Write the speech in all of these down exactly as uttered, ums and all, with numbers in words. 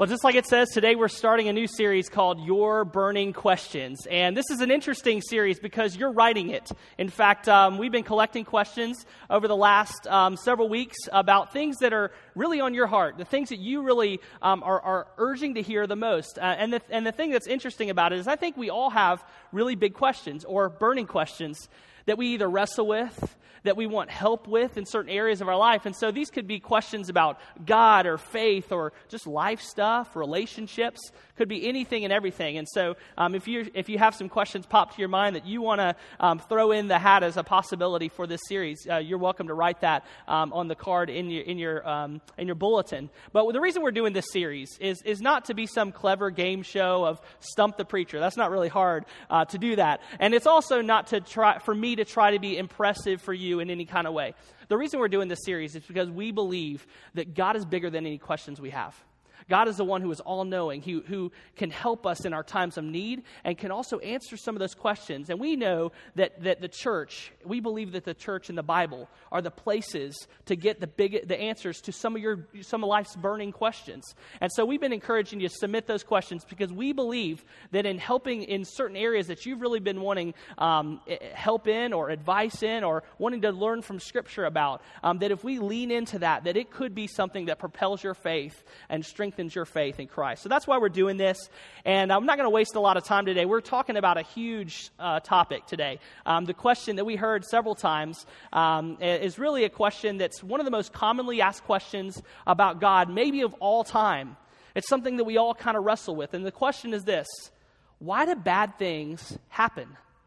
Well, just like it says, today we're starting a new series called Your Burning Questions. And this is an interesting series because you're writing it. In fact, um, we've been collecting questions over the last um, several weeks about things that are really on your heart, the things that you really um, are, are urging to hear the most. Uh, and, the, and the thing that's interesting about it is I think we all have really big questions or burning questions that we either wrestle with, that we want help with in certain areas of our life. And so these could be questions about God or faith or just life stuff, relationships, could be anything and everything. And so um, if you if you have some questions pop to your mind that you want to um, throw in the hat as a possibility for this series, uh, you're welcome to write that um, on the card in your in your um, in your bulletin. But the reason we're doing this series is is not to be some clever game show of Stump the Preacher. That's not really hard uh, to do that. And it's also not to try for me to try to be impressive for you in any kind of way. The reason we're doing this series is because we believe that God is bigger than any questions we have. God is the one who is all-knowing, who, who can help us in our times of need and can also answer some of those questions. And we know that, that the church, we believe that the church and the Bible are the places to get the big the answers to some of your some of life's burning questions. And so we've been encouraging you to submit those questions because we believe that in helping in certain areas that you've really been wanting um, help in or advice in or wanting to learn from Scripture about, um, that if we lean into that, that it could be something that propels your faith and strengthens your faith in Christ. So that's why we're doing this. And I'm not going to waste a lot of time today. We're talking about a huge uh, topic today. Um, the question that we heard several times um, is really a question that's one of the most commonly asked questions about God, maybe of all time. It's something that we all kind of wrestle with. And the question is this: why do bad things happen?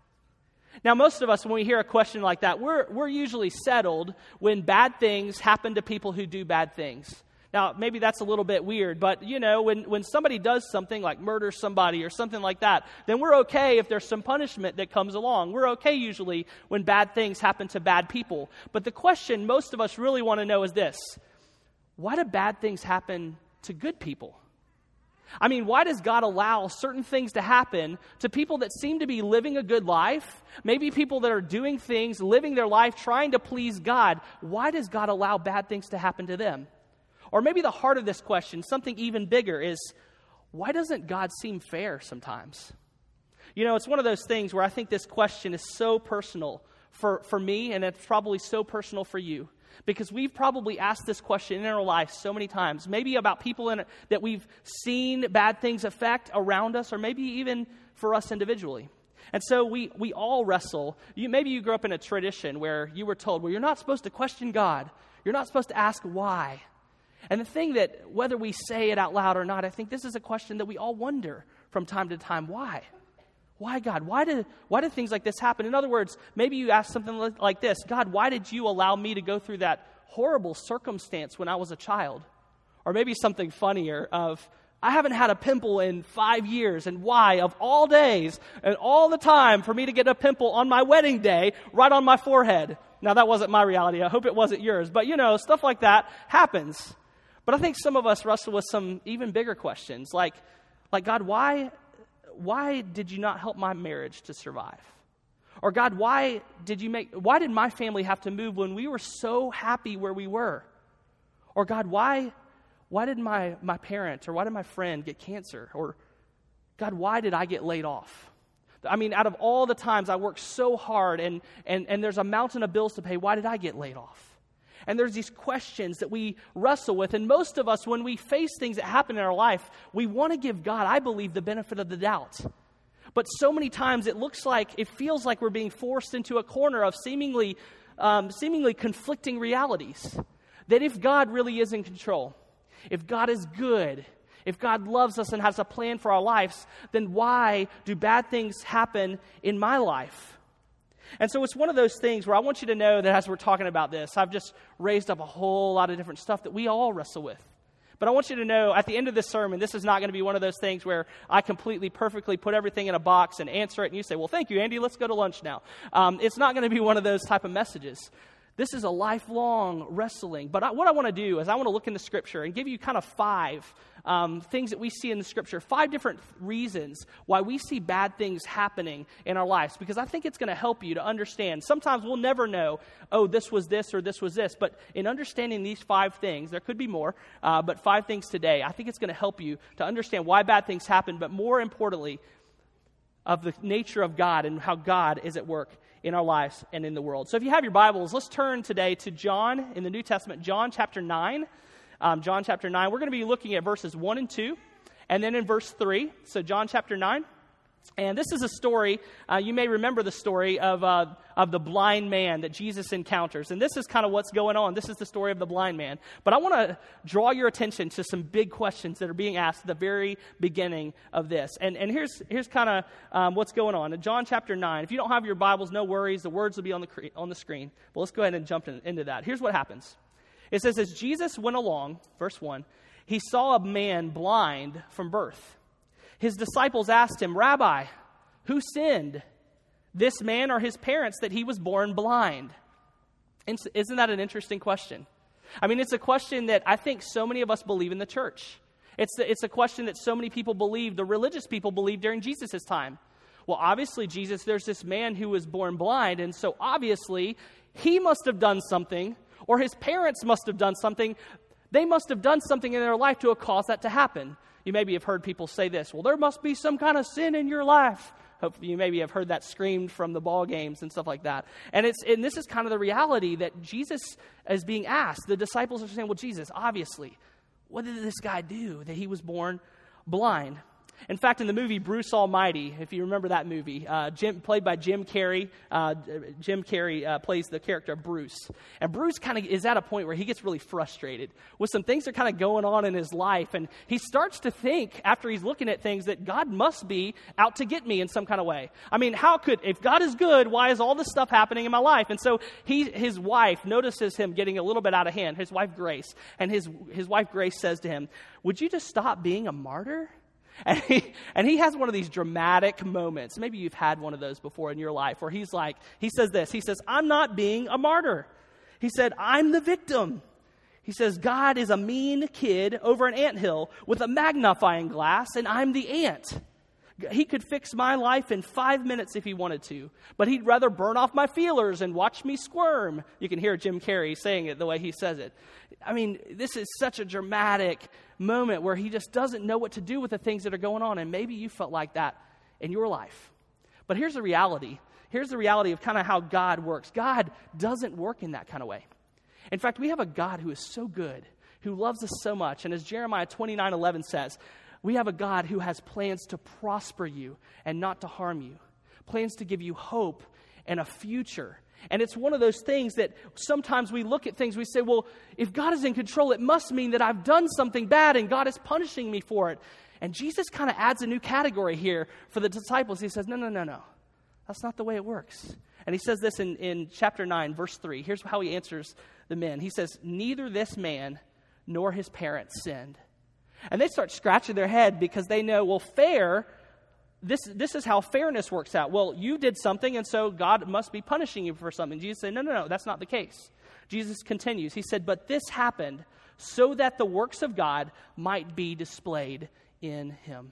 Now, most of us, when we hear a question like that, we're we're usually settled when bad things happen to people who do bad things. Now, maybe that's a little bit weird, but, you know, when, when somebody does something like murder somebody or something like that, then we're okay if there's some punishment that comes along. We're okay usually when bad things happen to bad people. But the question most of us really want to know is this: why do bad things happen to good people? I mean, why does God allow certain things to happen to people that seem to be living a good life? Maybe people that are doing things, living their life, trying to please God. Why does God allow bad things to happen to them? Or maybe the heart of this question, something even bigger, is why doesn't God seem fair sometimes? You know, it's one of those things where I think this question is so personal for, for me, and it's probably so personal for you. Because we've probably asked this question in our life so many times, maybe about people in it that we've seen bad things affect around us, or maybe even for us individually. And so we we all wrestle. You, maybe you grew up in a tradition where you were told, well, you're not supposed to question God. You're not supposed to ask why. And the thing that, whether we say it out loud or not, I think this is a question that we all wonder from time to time. Why? Why, God? Why do, why do things like this happen? In other words, maybe you ask something like this: God, why did you allow me to go through that horrible circumstance when I was a child? Or maybe something funnier of, I haven't had a pimple in five years, and why, of all days and all the time, for me to get a pimple on my wedding day right on my forehead? Now, that wasn't my reality. I hope it wasn't yours. But, you know, stuff like that happens. But I think some of us wrestle with some even bigger questions, like, like God, why, why did you not help my marriage to survive? Or God, why did you make? Why did my family have to move when we were so happy where we were? Or God, why, why did my my parent or why did my friend get cancer? Or God, why did I get laid off? I mean, out of all the times I worked so hard and and and there's a mountain of bills to pay, why did I get laid off? And there's these questions that we wrestle with. And most of us, when we face things that happen in our life, we want to give God, I believe, the benefit of the doubt. But so many times it looks like, it feels like we're being forced into a corner of seemingly, um, seemingly conflicting realities. That if God really is in control, if God is good, if God loves us and has a plan for our lives, then why do bad things happen in my life? And so it's one of those things where I want you to know that as we're talking about this, I've just raised up a whole lot of different stuff that we all wrestle with. But I want you to know at the end of this sermon, this is not going to be one of those things where I completely, perfectly put everything in a box and answer it, and you say, well, thank you, Andy, let's go to lunch now. Um, it's not going to be one of those type of messages. This is a lifelong wrestling. But I, what I want to do is I want to look into Scripture and give you kind of five um, things that we see in the Scripture, five different reasons why we see bad things happening in our lives, because I think it's going to help you to understand. Sometimes we'll never know, oh, this was this or this was this. But in understanding these five things, there could be more, uh, but five things today, I think it's going to help you to understand why bad things happen, but more importantly, of the nature of God and how God is at work in our lives and in the world. So if you have your Bibles, let's turn today to John in the New Testament, John chapter nine. Um, John chapter nine. We're going to be looking at verses one and two, and then in verse three. So John chapter nine. And this is a story, uh, you may remember the story of uh, of the blind man that Jesus encounters. And this is kind of what's going on. This is the story of the blind man. But I want to draw your attention to some big questions that are being asked at the very beginning of this. And and here's here's kind of um, what's going on. In John chapter nine, if you don't have your Bibles, no worries. The words will be on the cre- on the screen. But let's go ahead and jump in, into that. Here's what happens. It says, as Jesus went along, verse one, he saw a man blind from birth. His disciples asked him, Rabbi, who sinned, this man or his parents, that he was born blind? Isn't that an interesting question? I mean, it's a question that I think so many of us believe in the church. It's, the, it's a question that so many people believe, the religious people believed during Jesus' time. Well, obviously, Jesus, there's this man who was born blind, and so obviously, he must have done something, or his parents must have done something. They must have done something in their life to have caused that to happen. You maybe have heard people say this, well, there must be some kind of sin in your life. Hopefully you maybe have heard that screamed from the ball games and stuff like that. And it's and this is kind of the reality that Jesus is being asked. The disciples are saying, well, Jesus, obviously, what did this guy do that he was born blind? In fact, in the movie Bruce Almighty, if you remember that movie, uh, Jim, played by Jim Carrey, uh, Jim Carrey uh, plays the character of Bruce. And Bruce kind of is at a point where he gets really frustrated with some things that are kind of going on in his life. And he starts to think, after he's looking at things, that God must be out to get me in some kind of way. I mean, how could, if God is good, why is all this stuff happening in my life? And so he, his wife notices him getting a little bit out of hand, his wife Grace. And his, his wife Grace says to him, would you just stop being a martyr? And he, and he has one of these dramatic moments. Maybe you've had one of those before in your life where he's like, he says this, he says, I'm not being a martyr. He said, I'm the victim. He says, God is a mean kid over an anthill with a magnifying glass, and I'm the ant. He could fix my life in five minutes if he wanted to, but he'd rather burn off my feelers and watch me squirm. You can hear Jim Carrey saying it the way he says it. I mean, this is such a dramatic moment where he just doesn't know what to do with the things that are going on, and maybe you felt like that in your life. But here's the reality. Here's the reality of kind of how God works. God doesn't work in that kind of way. In fact, we have a God who is so good, who loves us so much, and as Jeremiah twenty-nine eleven says, we have a God who has plans to prosper you and not to harm you, plans to give you hope and a future. And it's one of those things that sometimes we look at things, we say, well, if God is in control, it must mean that I've done something bad and God is punishing me for it. And Jesus kind of adds a new category here for the disciples. He says, no, no, no, no. That's not the way it works. And he says this in, in chapter nine, verse three. Here's how he answers the men. He says, neither this man nor his parents sinned. And they start scratching their head because they know, well, fair, this this is how fairness works out. Well, you did something, and so God must be punishing you for something. Jesus said, no, no, no, that's not the case. Jesus continues. He said, but this happened so that the works of God might be displayed in him.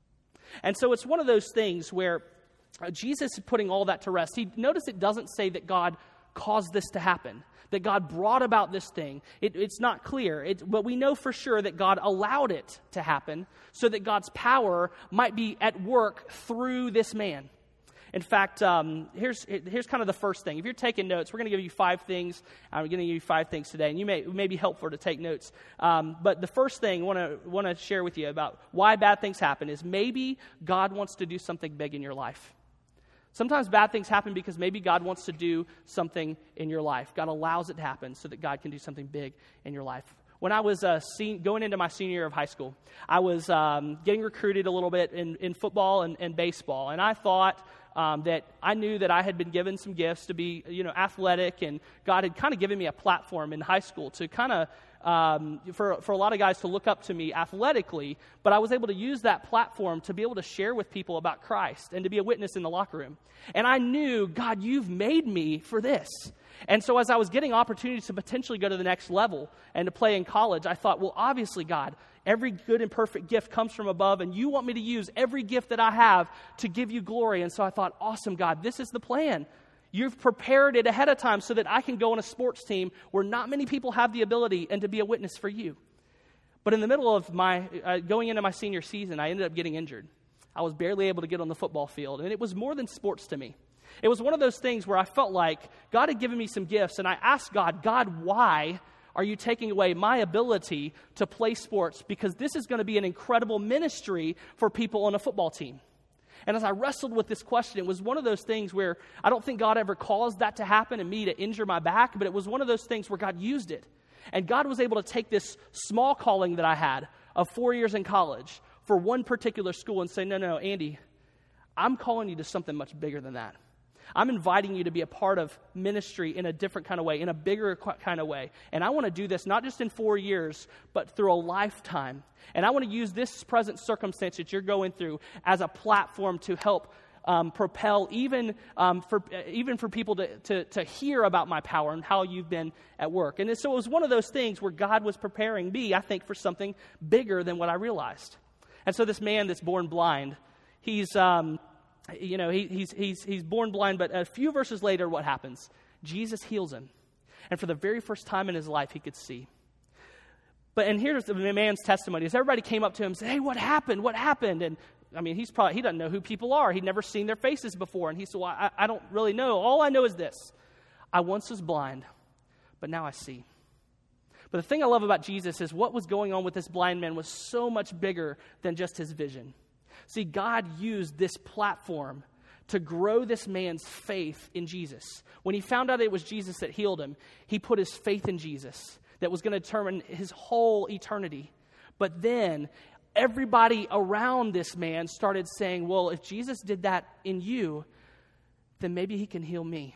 And so it's one of those things where uh, Jesus is putting all that to rest. He notice it doesn't say that God caused this to happen, that God brought about this thing. It, it's not clear, it, but we know for sure that God allowed it to happen so that God's power might be at work through this man. In fact, um, here's here's kind of the first thing. If you're taking notes, we're going to give you five things. I'm going to give you five things today, and you may it may be helpful to take notes. Um, but the first thing I want to want to share with you about why bad things happen is maybe God wants to do something big in your life. Sometimes bad things happen because maybe God wants to do something in your life. God allows it to happen so that God can do something big in your life. When I was uh, sen- going into my senior year of high school, I was um, getting recruited a little bit in, in football and, and baseball, and I thought um, that I knew that I had been given some gifts to be, you know, athletic, and God had kind of given me a platform in high school to kind of Um, for, for a lot of guys to look up to me athletically, but I was able to use that platform to be able to share with people about Christ and to be a witness in the locker room. And I knew, God, you've made me for this. And so as I was getting opportunities to potentially go to the next level and to play in college, I thought, well, obviously, God, every good and perfect gift comes from above, and you want me to use every gift that I have to give you glory. And so I thought, awesome, God, this is the plan. You've prepared it ahead of time so that I can go on a sports team where not many people have the ability and to be a witness for you. But in the middle of my uh, going into my senior season, I ended up getting injured. I was barely able to get on the football field, and it was more than sports to me. It was one of those things where I felt like God had given me some gifts, and I asked God, God, why are you taking away my ability to play sports? Because this is going to be an incredible ministry for people on a football team. And as I wrestled with this question, it was one of those things where I don't think God ever caused that to happen and me to injure my back, but it was one of those things where God used it. And God was able to take this small calling that I had of four years in college for one particular school and say, no, no, Andy, I'm calling you to something much bigger than that. I'm inviting you to be a part of ministry in a different kind of way, in a bigger kind of way. And I want to do this not just in four years, but through a lifetime. And I want to use this present circumstance that you're going through as a platform to help um, propel even um, for even for people to, to, to hear about my power and how you've been at work. And so it was one of those things where God was preparing me, I think, for something bigger than what I realized. And so this man that's born blind, he's... Um, You know, he, he's he's he's born blind, but a few verses later, what happens? Jesus heals him. And for the very first time in his life, he could see. But, and here's the man's testimony. As everybody came up to him and said, hey, what happened? What happened? And, I mean, he's probably, he doesn't know who people are. He'd never seen their faces before. And he said, well, I, I don't really know. All I know is this. I once was blind, but now I see. But the thing I love about Jesus is what was going on with this blind man was so much bigger than just his vision. See, God used this platform to grow this man's faith in Jesus. When he found out it was Jesus that healed him, he put his faith in Jesus that was going to determine his whole eternity. But then everybody around this man started saying, well, if Jesus did that in you, then maybe he can heal me.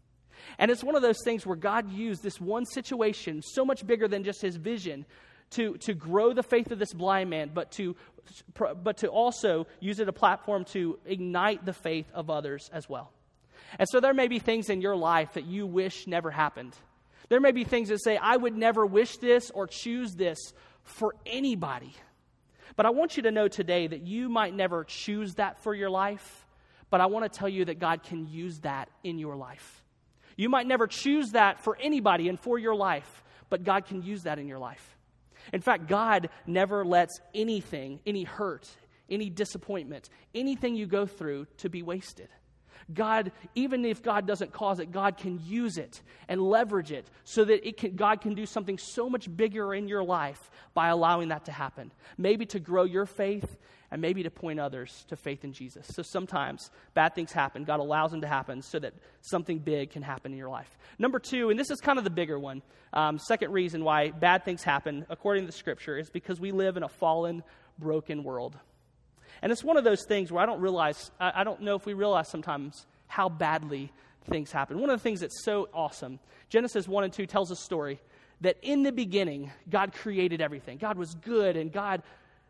And it's one of those things where God used this one situation, so much bigger than just his vision, to, to grow the faith of this blind man, but to but to also use it as a platform to ignite the faith of others as well. And so there may be things in your life that you wish never happened. There may be things that say, I would never wish this or choose this for anybody. But I want you to know today that you might never choose that for your life, but I want to tell you that God can use that in your life. You might never choose that for anybody and for your life, but God can use that in your life. In fact, God never lets anything, any hurt, any disappointment, anything you go through to be wasted. God, even if God doesn't cause it, God can use it and leverage it so that it can, God can do something so much bigger in your life by allowing that to happen. Maybe to grow your faith and maybe to point others to faith in Jesus. So sometimes bad things happen. God allows them to happen so that something big can happen in your life. Number two, and this is kind of the bigger one, um, second reason why bad things happen, according to the Scripture, is because we live in a fallen, broken world. And it's one of those things where I don't realize, I don't know if we realize sometimes how badly things happen. One of the things that's so awesome, Genesis one and two tells a story that in the beginning, God created everything. God was good, and God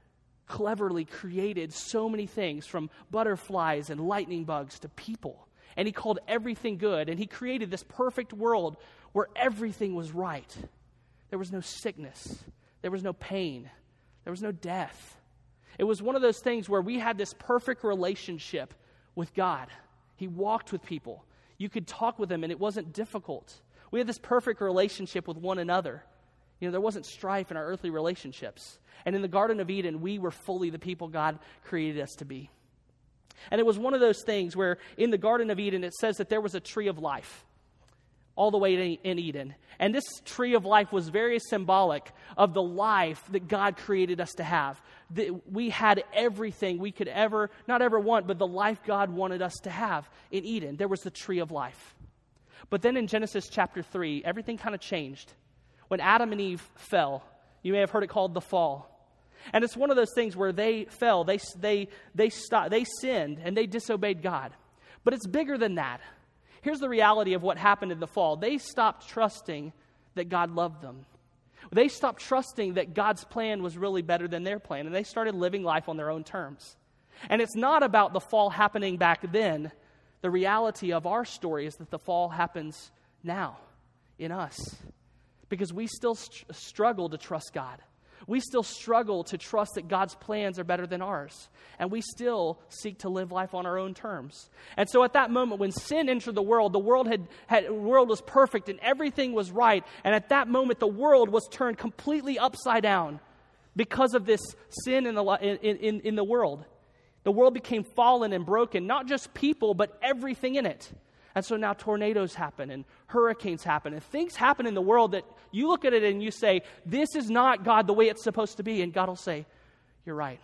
cleverly created so many things, from butterflies and lightning bugs to people. And he called everything good, and he created this perfect world where everything was right. There was no sickness. There was no pain. There was no death. It was one of those things where we had this perfect relationship with God. He walked with people. You could talk with him, and it wasn't difficult. We had this perfect relationship with one another. You know, there wasn't strife in our earthly relationships. And in the Garden of Eden, we were fully the people God created us to be. And it was one of those things where in the Garden of Eden, it says that there was a tree of life all the way in Eden. And this tree of life was very symbolic of the life that God created us to have. That we had everything we could ever, not ever want, but the life God wanted us to have in Eden. There was the tree of life. But then in Genesis chapter three, everything kind of changed. When Adam and Eve fell, you may have heard it called the fall. And it's one of those things where they fell, they they they stopped, they sinned, and they disobeyed God. But it's bigger than that. Here's the reality of what happened in the fall. They stopped trusting that God loved them. They stopped trusting that God's plan was really better than their plan, and they started living life on their own terms. And it's not about the fall happening back then. The reality of our story is that the fall happens now in us because we still st- struggle to trust God. We still struggle to trust that God's plans are better than ours. And we still seek to live life on our own terms. And so at that moment when sin entered the world, the world had, had the world was perfect and everything was right. And at that moment the world was turned completely upside down because of this sin in the in, in, in the world. The world became fallen and broken, not just people, but everything in it. And so now tornadoes happen and hurricanes happen and things happen in the world that you look at it and you say, this is not God the way it's supposed to be. And God will say, you're right.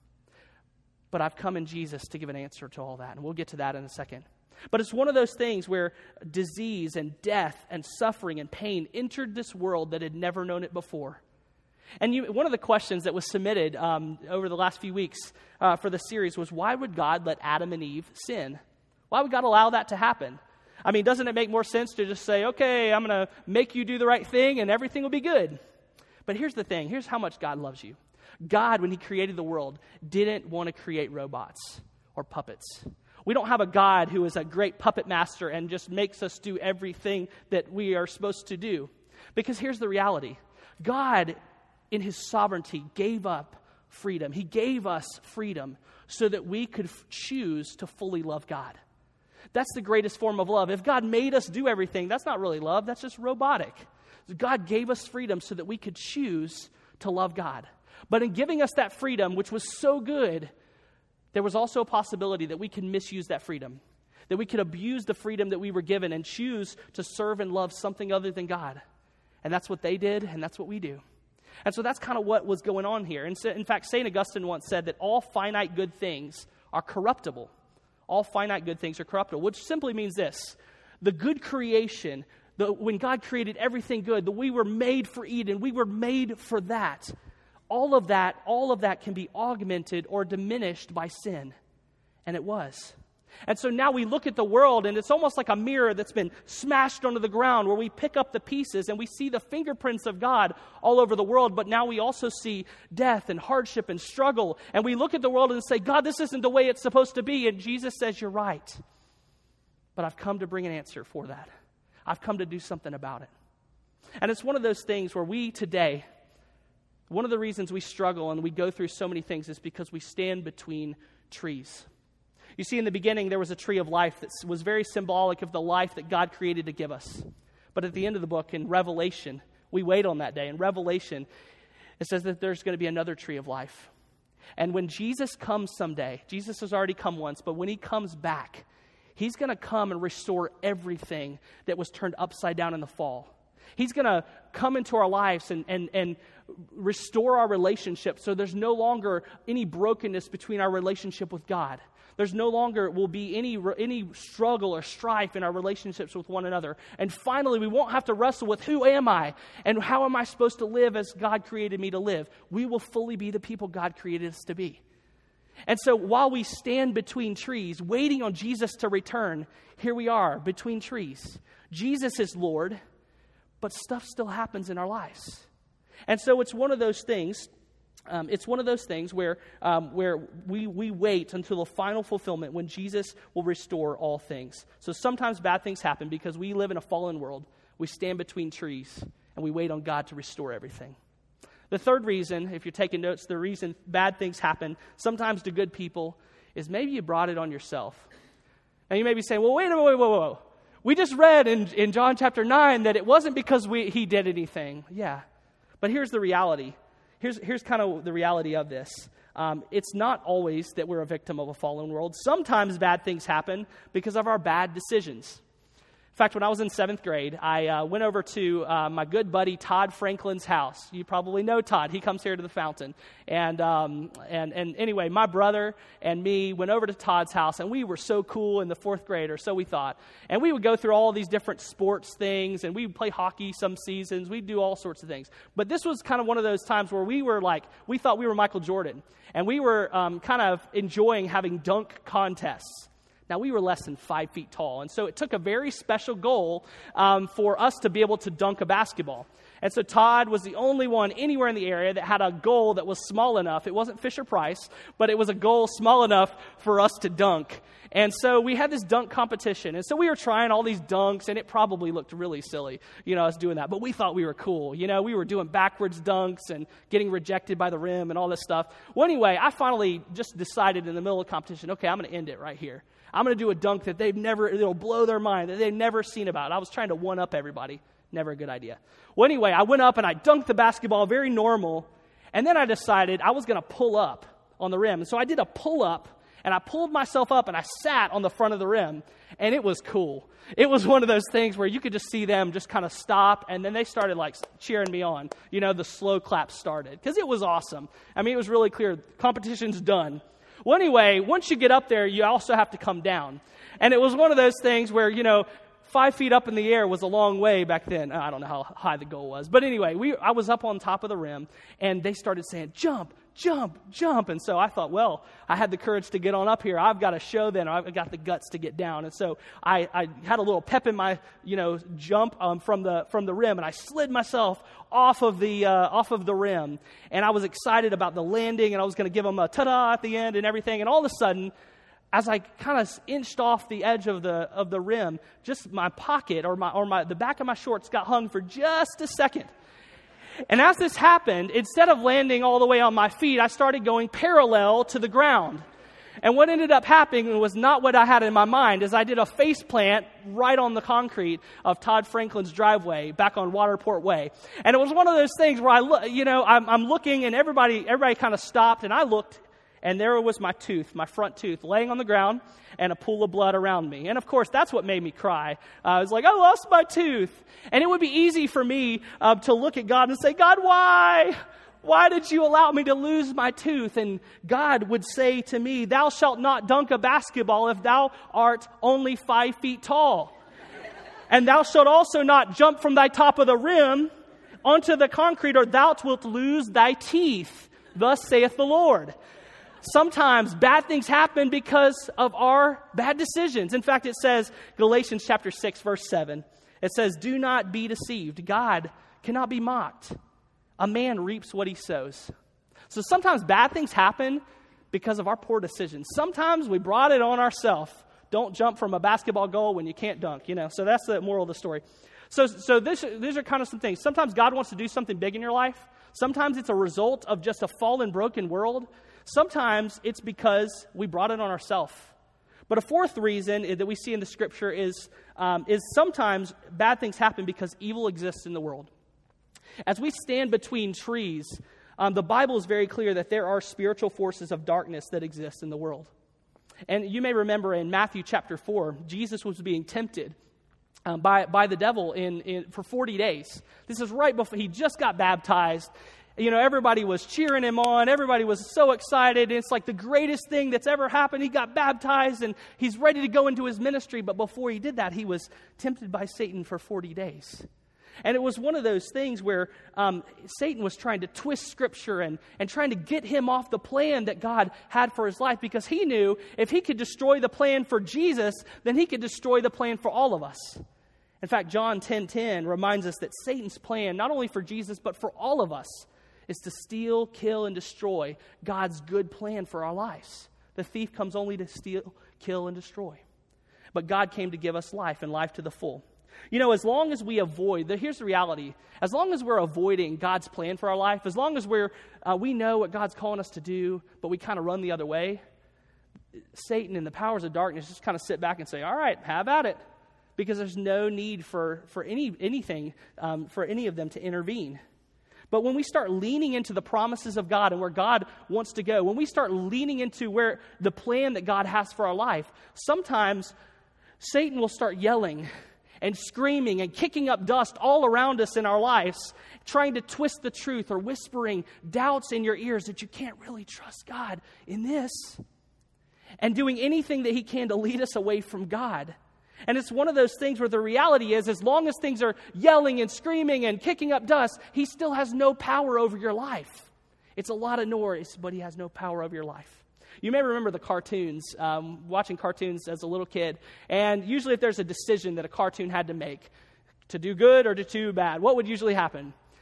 But I've come in Jesus to give an answer to all that. And we'll get to that in a second. But it's one of those things where disease and death and suffering and pain entered this world that had never known it before. And you, one of the questions that was submitted um, over the last few weeks uh, for the series was, why would God let Adam and Eve sin? Why would God allow that to happen? I mean, doesn't it make more sense to just say, okay, I'm going to make you do the right thing and everything will be good? But here's the thing. Here's how much God loves you. God, when he created the world, didn't want to create robots or puppets. We don't have a God who is a great puppet master and just makes us do everything that we are supposed to do. Because here's the reality. God, in his sovereignty, gave up freedom. He gave us freedom so that we could f- choose to fully love God. That's the greatest form of love. If God made us do everything, that's not really love. That's just robotic. God gave us freedom so that we could choose to love God. But in giving us that freedom, which was so good, there was also a possibility that we could misuse that freedom, that we could abuse the freedom that we were given and choose to serve and love something other than God. And that's what they did, and that's what we do. And so that's kind of what was going on here. And so, in fact, Saint Augustine once said that all finite good things are corruptible. All finite good things are corruptible, which simply means this. The good creation, the, when God created everything good, that we were made for Eden, we were made for that. All of that, all of that can be augmented or diminished by sin. And it was. And so now we look at the world and it's almost like a mirror that's been smashed onto the ground where we pick up the pieces and we see the fingerprints of God all over the world. But now we also see death and hardship and struggle. And we look at the world and say, God, this isn't the way it's supposed to be. And Jesus says, you're right. But I've come to bring an answer for that. I've come to do something about it. And it's one of those things where we today, one of the reasons we struggle and we go through so many things is because we stand between trees. You see, in the beginning, there was a tree of life that was very symbolic of the life that God created to give us. But at the end of the book, in Revelation, we wait on that day. In Revelation, it says that there's going to be another tree of life. And when Jesus comes someday, Jesus has already come once, but when he comes back, he's going to come and restore everything that was turned upside down in the fall. He's going to come into our lives and, and, and restore our relationship so there's no longer any brokenness between our relationship with God. There's no longer will be any any struggle or strife in our relationships with one another. And finally, we won't have to wrestle with who am I and how am I supposed to live as God created me to live. We will fully be the people God created us to be. And so while we stand between trees, waiting on Jesus to return, here we are between trees. Jesus is Lord, but stuff still happens in our lives. And so it's one of those things Um, it's one of those things where um, where we, we wait until the final fulfillment when Jesus will restore all things. So sometimes bad things happen because we live in a fallen world. We stand between trees and we wait on God to restore everything. The third reason, if you're taking notes, the reason bad things happen sometimes to good people is maybe you brought it on yourself. Now you may be saying, well, wait a minute, wait, whoa, whoa. We just read in, in John chapter nine that it wasn't because we, he did anything. Yeah, but here's the reality. Here's, here's kind of the reality of this. Um, it's not always that we're a victim of a fallen world. Sometimes bad things happen because of our bad decisions. In fact, when I was in seventh grade, I uh, went over to uh, my good buddy Todd Franklin's house. You probably know Todd. He comes here to the fountain. And um, and and anyway, my brother and me went over to Todd's house, and we were so cool in the fourth grade, or so we thought. And we would go through all these different sports things, and we would play hockey some seasons. We'd do all sorts of things. But this was kind of one of those times where we were like, we thought we were Michael Jordan. And we were um, kind of enjoying having dunk contests. Now, we were less than five feet tall, and so it took a very special goal um, for us to be able to dunk a basketball. And so Todd was the only one anywhere in the area that had a goal that was small enough. It wasn't Fisher-Price, but it was a goal small enough for us to dunk. And so we had this dunk competition. And so we were trying all these dunks, and it probably looked really silly, you know, us doing that. But we thought we were cool. You know, we were doing backwards dunks and getting rejected by the rim and all this stuff. Well, anyway, I finally just decided in the middle of the competition, okay, I'm going to end it right here. I'm going to do a dunk that they've never, it'll blow their mind, that they've never seen about. I was trying to one-up everybody. Never a good idea. Well, anyway, I went up and I dunked the basketball, very normal. And then I decided I was going to pull up on the rim. And so I did a pull-up. And I pulled myself up and I sat on the front of the rim, and it was cool. It was one of those things where you could just see them just kind of stop, and then they started like cheering me on. You know, the slow clap started because it was awesome. I mean, it was really clear. Competition's done. Well, anyway, once you get up there, you also have to come down. And it was one of those things where, you know, five feet up in the air was a long way back then. I don't know how high the goal was. But anyway, we I was up on top of the rim, and they started saying, jump, jump, jump. And so I thought, well, I had the courage to get on up here. I've got to show them. I've got the guts to get down. And so I, I had a little pep in my, you know, jump um, from the from the rim, and I slid myself off of the uh, off of the rim. And I was excited about the landing, and I was going to give them a ta-da at the end and everything. And all of a sudden, as I kind of inched off the edge of the of the rim, just my pocket or my or my the back of my shorts got hung for just a second. And as this happened, instead of landing all the way on my feet, I started going parallel to the ground. And what ended up happening was not what I had in my mind, is I did a face plant right on the concrete of Todd Franklin's driveway back on Waterport Way. And it was one of those things where I look, you know, I'm, I'm looking, and everybody everybody kind of stopped, and I looked. And there was my tooth, my front tooth, laying on the ground and a pool of blood around me. And, of course, that's what made me cry. Uh, I was like, I lost my tooth. And it would be easy for me uh, to look at God and say, God, why? Why did you allow me to lose my tooth? And God would say to me, thou shalt not dunk a basketball if thou art only five feet tall. And thou shalt also not jump from thy top of the rim onto the concrete, or thou wilt lose thy teeth. Thus saith the Lord. Sometimes bad things happen because of our bad decisions. In fact, it says, Galatians chapter six, verse seven, it says, do not be deceived. God cannot be mocked. A man reaps what he sows. So sometimes bad things happen because of our poor decisions. Sometimes we brought it on ourselves. Don't jump from a basketball goal when you can't dunk, you know. So that's the moral of the story. So, so this, these are kind of some things. Sometimes God wants to do something big in your life. Sometimes it's a result of just a fallen, broken world. Sometimes it's because we brought it on ourselves. But a fourth reason that we see in the Scripture is, um, is sometimes bad things happen because evil exists in the world. As we stand between trees, um, the Bible is very clear that there are spiritual forces of darkness that exist in the world. And you may remember in Matthew chapter four, Jesus was being tempted um, by, by the devil in, in for forty days. This is right before he just got baptized. You know, everybody was cheering him on. Everybody was so excited. It's like the greatest thing that's ever happened. He got baptized, and he's ready to go into his ministry. But before he did that, he was tempted by Satan for forty days. And it was one of those things where um, Satan was trying to twist Scripture and, and trying to get him off the plan that God had for his life, because he knew if he could destroy the plan for Jesus, then he could destroy the plan for all of us. In fact, John ten ten reminds us that Satan's plan, not only for Jesus, but for all of us, is to steal, kill, and destroy God's good plan for our lives. The thief comes only to steal, kill, and destroy. But God came to give us life, and life to the full. You know, as long as we avoid, the, here's the reality, as long as we're avoiding God's plan for our life, as long as we're uh, we know what God's calling us to do, but we kind of run the other way, Satan and the powers of darkness just kind of sit back and say, all right, have at it. Because there's no need for, for any anything, um, for any of them to intervene. But when we start leaning into the promises of God and where God wants to go, when we start leaning into where the plan that God has for our life, sometimes Satan will start yelling and screaming and kicking up dust all around us in our lives, trying to twist the truth or whispering doubts in your ears that you can't really trust God in this, and doing anything that he can to lead us away from God. And it's one of those things where the reality is, as long as things are yelling and screaming and kicking up dust, he still has no power over your life. It's a lot of noise, but he has no power over your life. You may remember the cartoons, um, watching cartoons as a little kid. And usually if there's a decision that a cartoon had to make, to do good or to do bad, what would usually happen?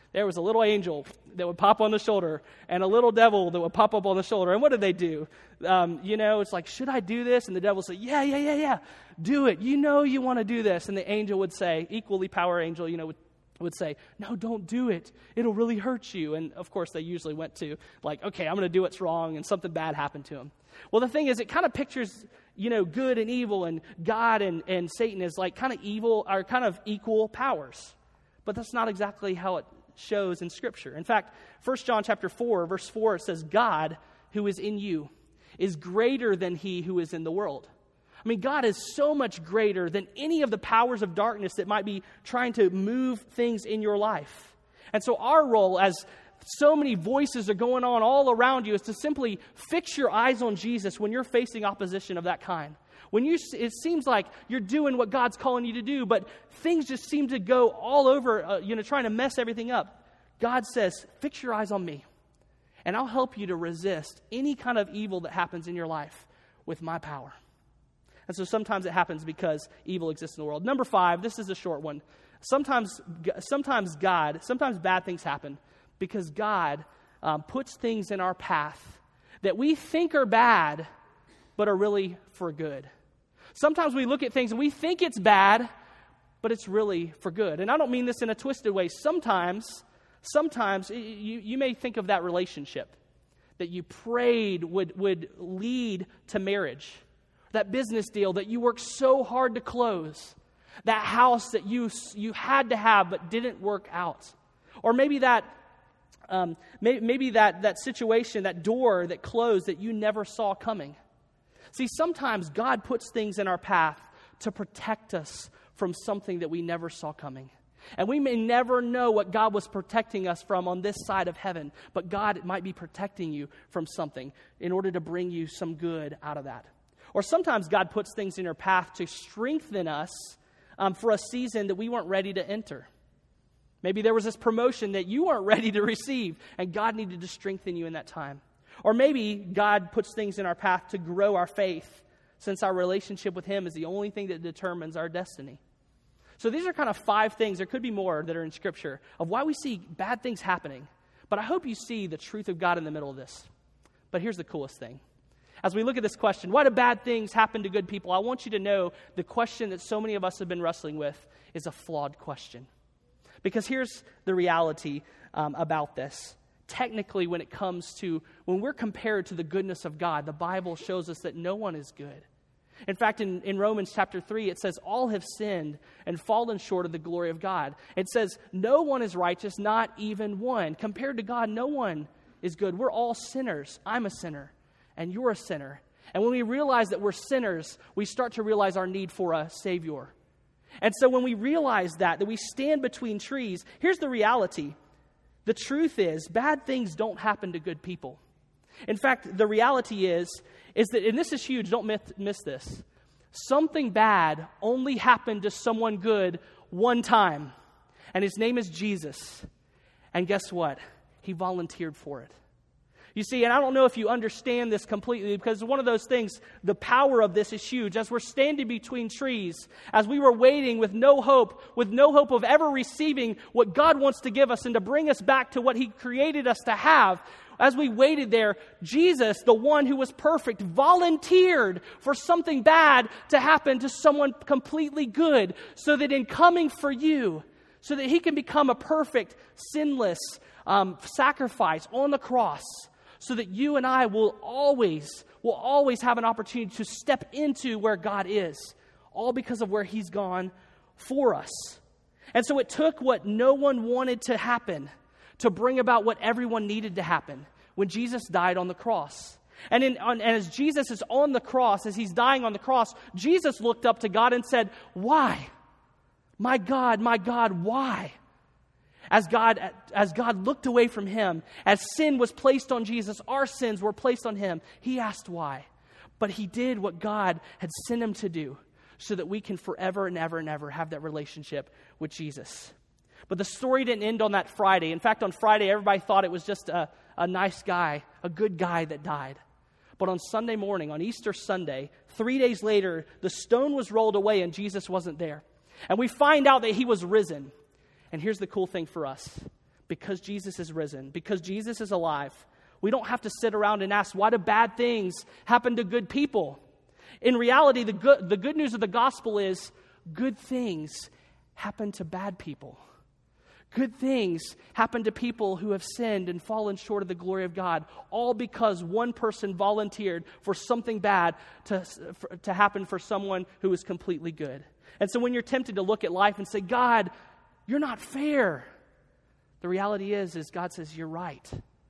There was a little angel that would pop on the shoulder and a little devil that would pop up on the shoulder. And what did they do? Um, you know, it's like, should I do this? And the devil would say, yeah, yeah, yeah, yeah, do it. You know you want to do this. And the angel would say, equally power angel, you know, would, would say, no, don't do it. It'll really hurt you. And of course, they usually went to like, okay, I'm going to do what's wrong, and something bad happened to him. Well, the thing is, it kind of pictures, you know, good and evil, and God and, and Satan is like kind of evil, are kind of equal powers. But that's not exactly how it shows in Scripture. In fact, First John chapter four, verse four, it says, God, who is in you, is greater than he who is in the world. I mean, God is so much greater than any of the powers of darkness that might be trying to move things in your life. And so our role, as so many voices are going on all around you, is to simply fix your eyes on Jesus when you're facing opposition of that kind. When you, it seems like you're doing what God's calling you to do, but things just seem to go all over, uh, you know, trying to mess everything up. God says, fix your eyes on me, and I'll help you to resist any kind of evil that happens in your life with my power. And so sometimes it happens because evil exists in the world. Number five, this is a short one. Sometimes, sometimes God, sometimes bad things happen because God um, puts things in our path that we think are bad, but are really for good. Sometimes we look at things and we think it's bad, but it's really for good. And I don't mean this in a twisted way. Sometimes, sometimes you, you may think of that relationship that you prayed would, would lead to marriage. That business deal that you worked so hard to close. That house that you, you had to have but didn't work out. Or maybe that um, may, maybe that, that situation, that door that closed that you never saw coming. See, sometimes God puts things in our path to protect us from something that we never saw coming. And we may never know what God was protecting us from on this side of heaven, but God might be protecting you from something in order to bring you some good out of that. Or sometimes God puts things in your path to strengthen us um, for a season that we weren't ready to enter. Maybe there was this promotion that you weren't ready to receive, and God needed to strengthen you in that time. Or maybe God puts things in our path to grow our faith, since our relationship with Him is the only thing that determines our destiny. So these are kind of five things, there could be more, that are in Scripture of why we see bad things happening. But I hope you see the truth of God in the middle of this. But here's the coolest thing. As we look at this question, why do bad things happen to good people? I want you to know the question that so many of us have been wrestling with is a flawed question. Because here's the reality um, about this. Technically, when it comes to, when we're compared to the goodness of God, the Bible shows us that no one is good. In fact, in, in Romans chapter three, it says, all have sinned and fallen short of the glory of God. It says, no one is righteous, not even one. Compared to God, no one is good. We're all sinners. I'm a sinner, and you're a sinner. And when we realize that we're sinners, we start to realize our need for a Savior. And so when we realize that, that we stand between trees, here's the reality. The truth is, bad things don't happen to good people. In fact, the reality is, is that, and this is huge, don't miss, miss this, something bad only happened to someone good one time, and his name is Jesus. And guess what? He volunteered for it. You see, and I don't know if you understand this completely, because one of those things, the power of this is huge. As we're standing between trees, as we were waiting with no hope, with no hope of ever receiving what God wants to give us and to bring us back to what He created us to have, as we waited there, Jesus, the one who was perfect, volunteered for something bad to happen to someone completely good, so that in coming for you, so that He can become a perfect, sinless um, sacrifice on the cross, so that you and I will always, will always have an opportunity to step into where God is, all because of where He's gone for us. And so it took what no one wanted to happen to bring about what everyone needed to happen when Jesus died on the cross. And, in, on, and as Jesus is on the cross, as He's dying on the cross, Jesus looked up to God and said, "Why? My God, my God, why?" As God, as God looked away from Him, as sin was placed on Jesus, our sins were placed on Him, He asked why. But He did what God had sent Him to do, so that we can forever and ever and ever have that relationship with Jesus. But the story didn't end on that Friday. In fact, on Friday, everybody thought it was just a, a nice guy, a good guy that died. But on Sunday morning, on Easter Sunday, three days later, the stone was rolled away and Jesus wasn't there. And we find out that He was risen. And here's the cool thing for us. because Jesus is risen, because Jesus is alive. We don't have to sit around and ask, why do bad things happen to good people? In reality, the good, the good news of the gospel is good things happen to bad people. Good things happen to people who have sinned and fallen short of the glory of God, all because one person volunteered for something bad to, for, to happen for someone who is completely good. And so when you're tempted to look at life and say, God, you're not fair, the reality is, is God says, you're right.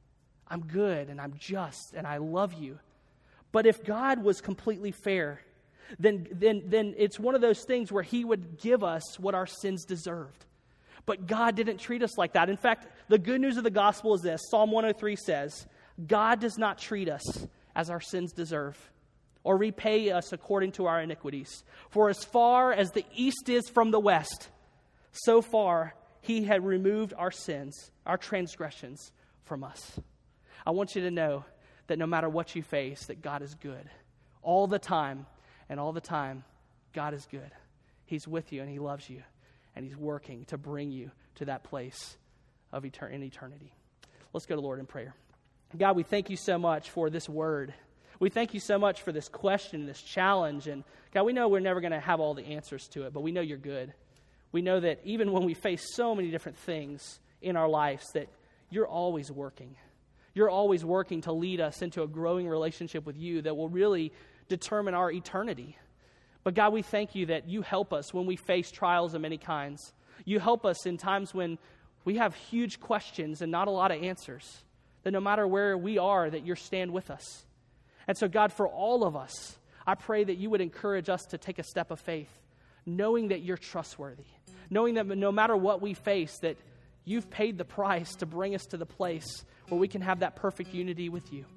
I'm good and I'm just and I love you. But if God was completely fair, then, then, then it's one of those things where he would give us what our sins deserved. But God didn't treat us like that. In fact, the good news of the gospel is this. Psalm one oh three says, God does not treat us as our sins deserve or repay us according to our iniquities. For as far as the east is from the west, so far he had removed our sins, our transgressions from us. I want you to know that no matter what you face, that God is good. All the time, and all the time, God is good. He's with you and he loves you. And he's working to bring you to that place of etern- in eternity. Let's go to the Lord in prayer. God, we thank you so much for this word. We thank you so much for this question, this challenge. And God, we know we're never going to have all the answers to it, but we know you're good. We know that even when we face so many different things in our lives, that you're always working. You're always working to lead us into a growing relationship with you that will really determine our eternity. But God, we thank you that you help us when we face trials of many kinds. You help us in times when we have huge questions and not a lot of answers. That no matter where we are, that you stand with us. And so God, for all of us, I pray that you would encourage us to take a step of faith, knowing that you're trustworthy, knowing that no matter what we face, that you've paid the price to bring us to the place where we can have that perfect unity with you.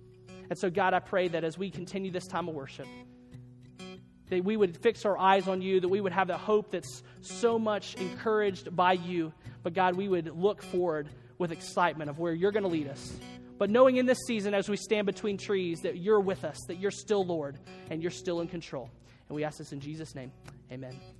And so God, I pray that as we continue this time of worship, that we would fix our eyes on you, that we would have the hope that's so much encouraged by you. But God, we would look forward with excitement of where you're going to lead us. But knowing in this season, as we stand between trees, that you're with us, that you're still Lord, and you're still in control. And we ask this in Jesus' name. Amen.